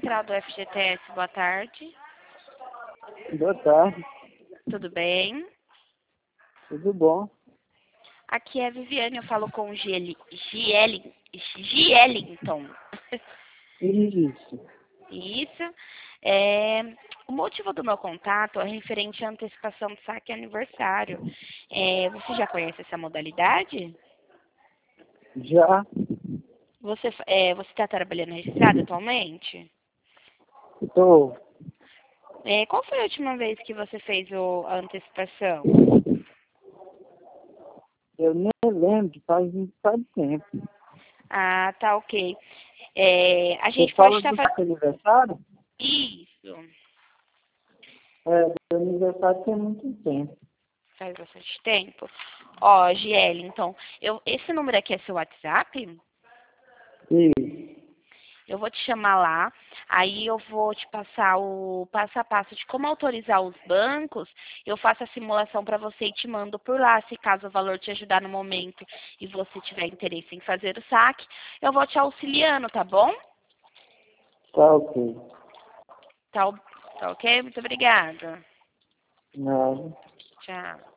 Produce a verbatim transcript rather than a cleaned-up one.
central do F G T S, boa tarde. Boa tarde, Tudo bem? tudo bom? Aqui é a Viviane, eu falo com o Gieli, Gieli, Gielington. Isso. Isso. É, o motivo do meu contato é referente à antecipação do saque aniversário. É, você já conhece essa modalidade? Já Você é, você está trabalhando registrado atualmente? estou. É, qual foi a última vez que você fez o, a antecipação? Eu nem lembro, faz um bocado de tempo. Ah, tá ok. É, a Você gente pode fala estar do fazendo seu aniversário? isso. É, do aniversário tem muito tempo. Faz bastante tempo. Ó, Giele, então, eu, esse número aqui é seu WhatsApp? Isso. Eu vou te chamar lá, aí eu vou te passar o passo a passo de como autorizar os bancos. Eu faço a simulação para você e te mando por lá, se caso o valor te ajudar no momento e você tiver interesse em fazer o saque, eu vou te auxiliando, tá bom? Tá ok. Tá, o- tá ok? Muito obrigada. Nada. Tchau.